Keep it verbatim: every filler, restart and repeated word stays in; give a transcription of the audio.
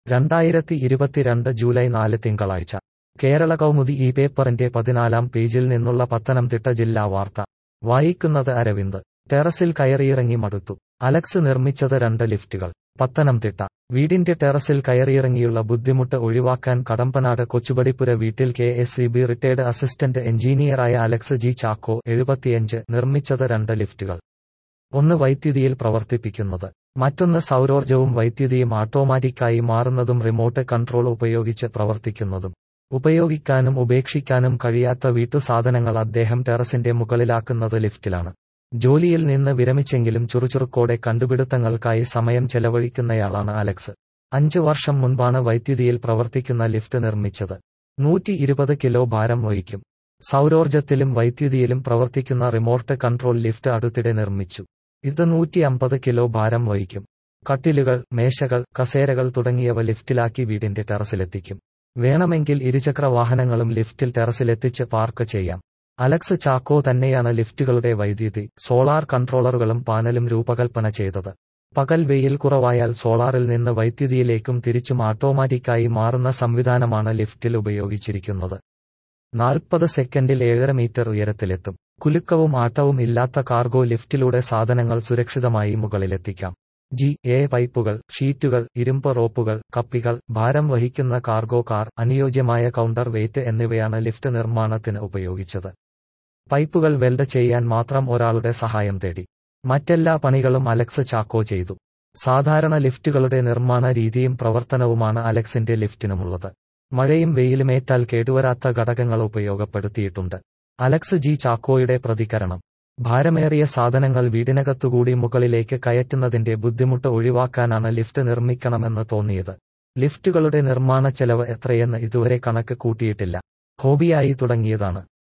രണ്ടായിരത്തി ഇരുപത്തിരണ്ട് ജൂലൈ നാല് തിങ്കളാഴ്ച കേരള കൗമുദി ഈ പേപ്പറിന്റെ പതിനാലാം പേജിൽ നിന്നുള്ള പത്തനംതിട്ട ജില്ലാ വാർത്ത വായിക്കുന്നത് അരവിന്ദ്. ടെറസിൽ കയറിയിറങ്ങി മടുത്തു. അലക്സ് നിർമ്മിച്ചത് രണ്ട് ലിഫ്റ്റുകൾ. പത്തനംതിട്ട വീടിന്റെ ടെറസിൽ കയറിയിറങ്ങിയുള്ള ബുദ്ധിമുട്ട് ഒഴിവാക്കാൻ കടമ്പനാട് കൊച്ചുപടിപ്പുര വീട്ടിൽ K S E B retired assistant എഞ്ചിനീയറായ അലക്സ് ജി ചാക്കോ എഴുപത്തിയഞ്ച് നിർമ്മിച്ചത് രണ്ട് ലിഫ്റ്റുകൾ. ഒന്ന് വൈദ്യുതിയിൽ പ്രവർത്തിപ്പിക്കുന്നത്, മറ്റൊന്ന് സൗരോർജ്ജവും വൈദ്യുതിയും ഓട്ടോമാറ്റിക്കായി മാറുന്നതും റിമോട്ട് കൺട്രോൾ ഉപയോഗിച്ച് പ്രവർത്തിക്കുന്നതും. ഉപയോഗിക്കാനും ഉപേക്ഷിക്കാനും കഴിയാത്ത വീട്ടുസാധനങ്ങൾ അദ്ദേഹം ടെറസിന്റെ മുകളിലാക്കുന്നത് ലിഫ്റ്റിലാണ്. ജോലിയിൽ നിന്ന് വിരമിച്ചെങ്കിലും ചുറുചുറുക്കോടെ കണ്ടുപിടുത്തങ്ങൾക്കായി സമയം ചെലവഴിക്കുന്നയാളാണ് അലക്സ്. അഞ്ചു വർഷം മുൻപാണ് വൈദ്യുതിയിൽ പ്രവർത്തിക്കുന്ന ലിഫ്റ്റ് നിർമ്മിച്ചത്. നൂറ്റി ഇരുപത് കിലോ ഭാരം വഹിക്കും. സൗരോർജ്ജത്തിലും വൈദ്യുതിയിലും പ്രവർത്തിക്കുന്ന റിമോട്ട് കൺട്രോൾ ലിഫ്റ്റ് അടുത്തിടെ നിർമ്മിച്ചു. ഇത് നൂറ്റി അമ്പത് കിലോ ഭാരം വഹിക്കും. കട്ടിലുകൾ, മേശകൾ, കസേരകൾ തുടങ്ങിയവ ലിഫ്റ്റിലാക്കി വീടിന്റെ ടെറസിലെത്തിക്കും. വേണമെങ്കിൽ ഇരുചക്ര വാഹനങ്ങളും ലിഫ്റ്റിൽ ടെറസിലെത്തിച്ച് പാർക്ക് ചെയ്യാം. അലക്സ് ചാക്കോ തന്നെയാണ് ലിഫ്റ്റുകളുടെ വൈദ്യുതി, സോളാർ കൺട്രോളറുകളും പാനലും രൂപകൽപ്പന ചെയ്തത്. പകൽ വെയിൽ കുറവായാൽ സോളാറിൽ നിന്ന് വൈദ്യുതിയിലേക്കും തിരിച്ചും ഓട്ടോമാറ്റിക്കായി മാറുന്ന സംവിധാനമാണ് ലിഫ്റ്റിൽ ഉപയോഗിച്ചിരിക്കുന്നത്. നാൽപ്പത് സെക്കൻഡിൽ ഏഴര മീറ്റർ ഉയരത്തിലെത്തും. കുലുക്കവും ആട്ടവും ഇല്ലാത്ത കാർഗോ ലിഫ്റ്റിലൂടെ സാധനങ്ങൾ സുരക്ഷിതമായി മുകളിലെത്തിക്കാം. ജി എ പൈപ്പുകൾ, ഷീറ്റുകൾ, ഇരുമ്പ് റോപ്പുകൾ, കപ്പികൾ, ഭാരം വഹിക്കുന്ന കാർഗോ കാർ, അനുയോജ്യമായ കൗണ്ടർ വെയ്റ്റ് എന്നിവയാണ് ലിഫ്റ്റ് നിർമ്മാണത്തിന് ഉപയോഗിച്ചത്. പൈപ്പുകൾ വെൽഡ് ചെയ്യാൻ മാത്രം ഒരാളുടെ സഹായം തേടി. മറ്റെല്ലാ പണികളും അലക്സ് ചാക്കോ ചെയ്തു. സാധാരണ ലിഫ്റ്റുകളുടെ നിർമ്മാണ രീതിയും പ്രവർത്തനവുമാണ് അലക്സിന്റെ ലിഫ്റ്റിനുമുള്ളത്. മഴയും വെയിലുമേറ്റാൽ കേടുവരാത്ത ഘടകങ്ങൾ ഉപയോഗപ്പെടുത്തിയിട്ടുണ്ട്. അലക്സ് ജി ചാക്കോയുടെ പ്രതികരണം: ഭാരമേറിയ സാധനങ്ങൾ വീടിനകത്തുകൂടി മുകളിലേക്ക് കയറ്റുന്നതിന്റെ ബുദ്ധിമുട്ട് ഒഴിവാക്കാനാണ് ലിഫ്റ്റ് നിർമ്മിക്കണമെന്ന് തോന്നിയത്. ലിഫ്റ്റുകളുടെ നിർമ്മാണ ചെലവ് എത്രയെന്ന് ഇതുവരെ കണക്ക് കൂട്ടിയിട്ടില്ല. ഹോബിയായി തുടങ്ങിയതാണ്.